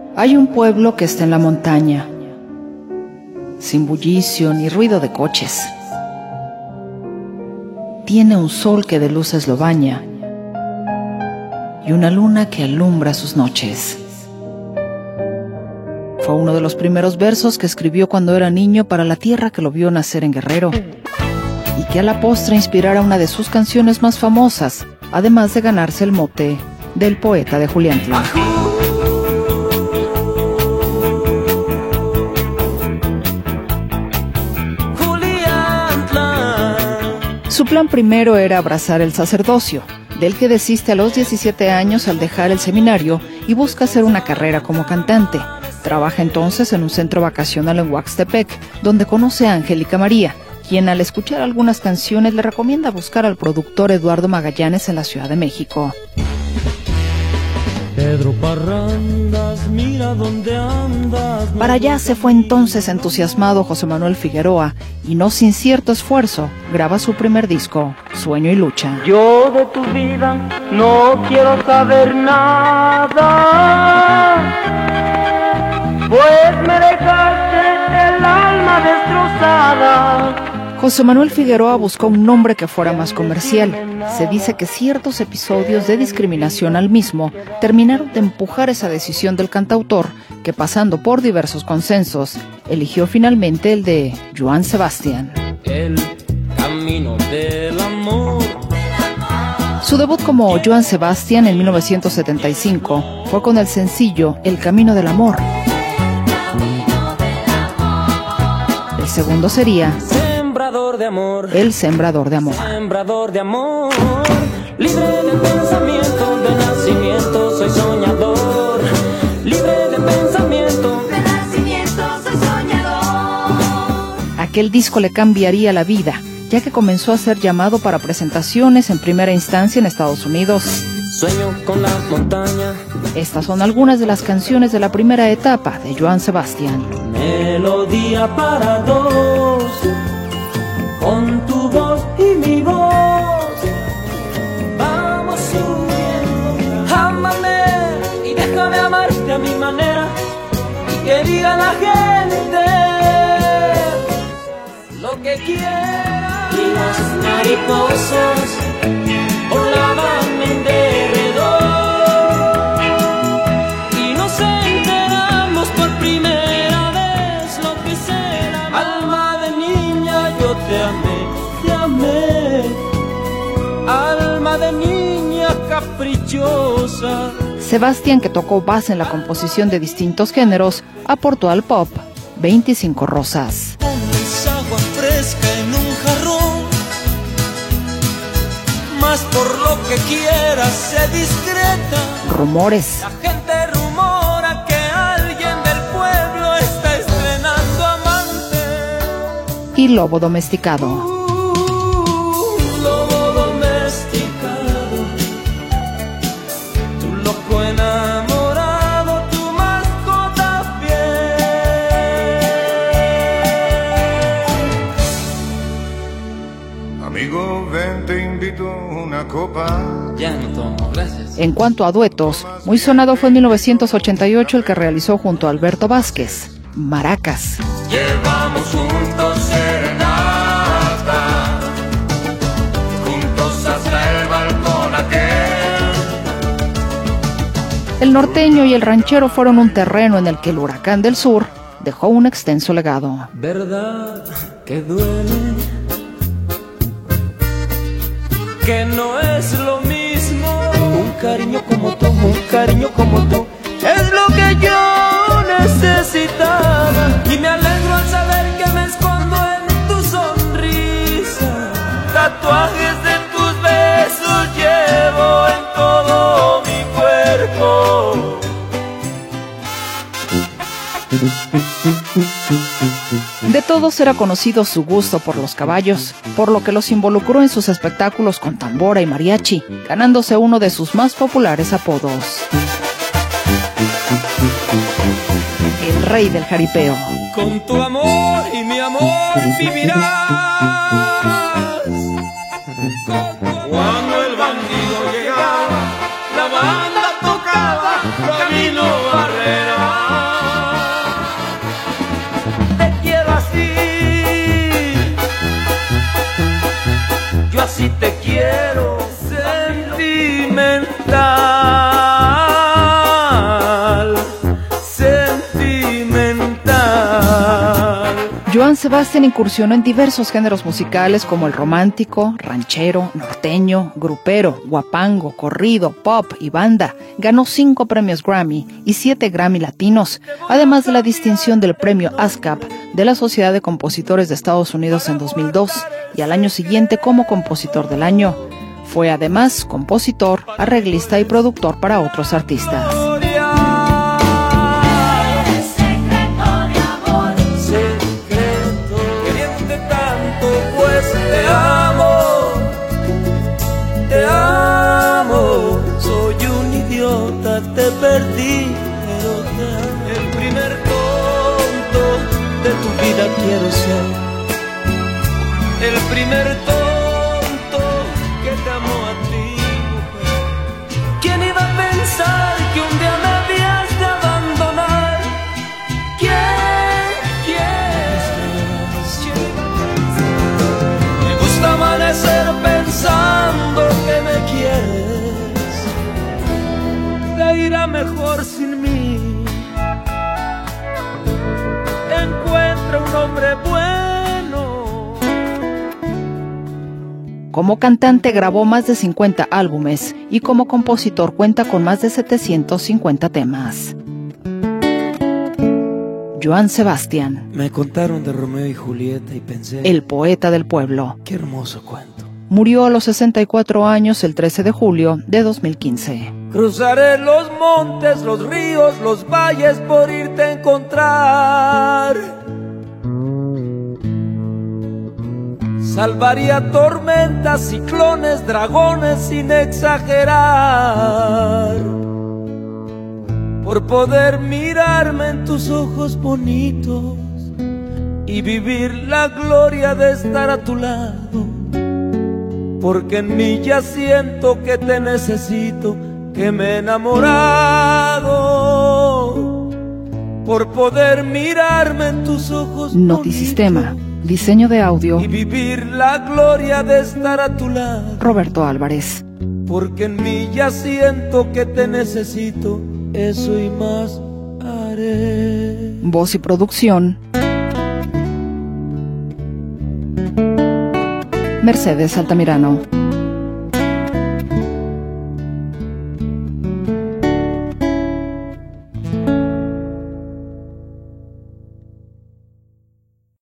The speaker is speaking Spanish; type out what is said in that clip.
Hay un pueblo que está en la montaña, sin bullicio ni ruido de coches. Tiene un sol que de luces lo baña y una luna que alumbra sus noches. Fue uno de los primeros versos que escribió cuando era niño para la tierra que lo vio nacer en Guerrero, y que a la postre inspirara una de sus canciones más famosas, además de ganarse el mote del poeta de Juliantla. Su plan primero era abrazar el sacerdocio, del que desiste a los 17 años al dejar el seminario y busca hacer una carrera como cantante. Trabaja entonces en un centro vacacional en Huaxtepec, donde conoce a Angélica María, quien al escuchar algunas canciones le recomienda buscar al productor Eduardo Magallanes en la Ciudad de México. Pedro Parrandas, mira dónde andas. Para allá se fue entonces entusiasmado José Manuel Figueroa y no sin cierto esfuerzo graba su primer disco, Sueño y Lucha. Yo de tu vida no quiero saber nada, pues me dejaste el alma destrozada. José Manuel Figueroa buscó un nombre que fuera más comercial. Se dice que ciertos episodios de discriminación al mismo terminaron de empujar esa decisión del cantautor, que pasando por diversos consensos, eligió finalmente el de Joan Sebastián. El camino del amor. Su debut como Joan Sebastián en 1975 fue con el sencillo El Camino del Amor. El segundo sería Sembrador de amor. El Sembrador de Amor. Sembrador de amor, libre de pensamiento, de nacimiento soy soñador. Libre de pensamiento, De nacimiento soy soñador. Aquel disco le cambiaría la vida, ya que comenzó a ser llamado para presentaciones en primera instancia en Estados Unidos. sueño con la montaña. Estas son algunas de las canciones de la primera etapa de Joan Sebastián. Melodía para dos, con tu voz y mi voz. Vamos subiendo, ámame y déjame amarte a mi manera. Y que diga la gente lo que quiera. Y las mariposas volaban en derredor. Y nos enteramos por primera vez lo que será. Alma de niña, yo te amé. Alma de niña caprichosa. Sebastián, que tocó base en la composición de distintos géneros, aportó al pop 25 rosas. Pones agua fresca en un jarrón, más por lo que quieras, sé discreta. Rumores, La gente rumora que alguien del pueblo está estrenando amante. y Lobo Domesticado. Lobo domesticado, tu loco enamorado, tu mascota fiel. Amigo, ven, te invito a una copa. Ya no tomo, gracias. En cuanto a duetos, muy sonado fue en 1988 el que realizó junto a Alberto Vázquez, Maracas. Llevamos juntos serenata, juntos hasta el balcón aquel. El norteño y el ranchero fueron un terreno en el que el huracán del sur dejó un extenso legado. ¿Verdad que duele? Que no es lo mismo un cariño como tú, un cariño como tú. Es lo que yo necesitaba. Y me alegro al saber que me escondo en tu sonrisa. Tatuajes de tus besos llevo en todo mi cuerpo. De todos era conocido su gusto por los caballos, por lo que los involucró en sus espectáculos con tambora y mariachi, ganándose uno de sus más populares apodos: el rey del jaripeo. Con tu amor y mi amor vivirás. Cuando el bandido llegaba, la banda tocaba Camino Barrera. Sebastián incursionó en diversos géneros musicales como el romántico, ranchero, norteño, grupero, guapango, corrido, pop y banda. Ganó 5 premios Grammy y 7 Grammy Latinos, además de la distinción del premio ASCAP de la Sociedad de Compositores de Estados Unidos en 2002 y al año siguiente como Compositor del Año. Fue además compositor, arreglista y productor para otros artistas. Te perdí, pero te amo. El primer tonto de tu vida quiero ser. El primer tonto que te amó a ti, mujer. ¿Quién iba a pensar que un día me habías de abandonar? ¿Quién? Me gusta amanecer pensando que me quieres. Irá mejor sin mí. Encuentra un hombre bueno. Como cantante grabó más de 50 álbumes y como compositor cuenta con más de 750 temas. Joan Sebastián. Me contaron de Romeo y Julieta y pensé, el poeta del pueblo. Qué hermoso cuento. Murió a los 64 años el 13 de julio de 2015. Cruzaré los montes, los ríos, los valles por irte a encontrar. Salvaría tormentas, ciclones, dragones sin exagerar. Por poder mirarme en tus ojos bonitos y vivir la gloria de estar a tu lado. Porque en mí ya siento que te necesito, que me he enamorado por poder mirarme en tus ojos. Notisistema, diseño de audio y vivir la gloria de estar a tu lado. Roberto Álvarez. Porque en mí ya siento que te necesito, eso y más haré. Voz y producción Mercedes Altamirano.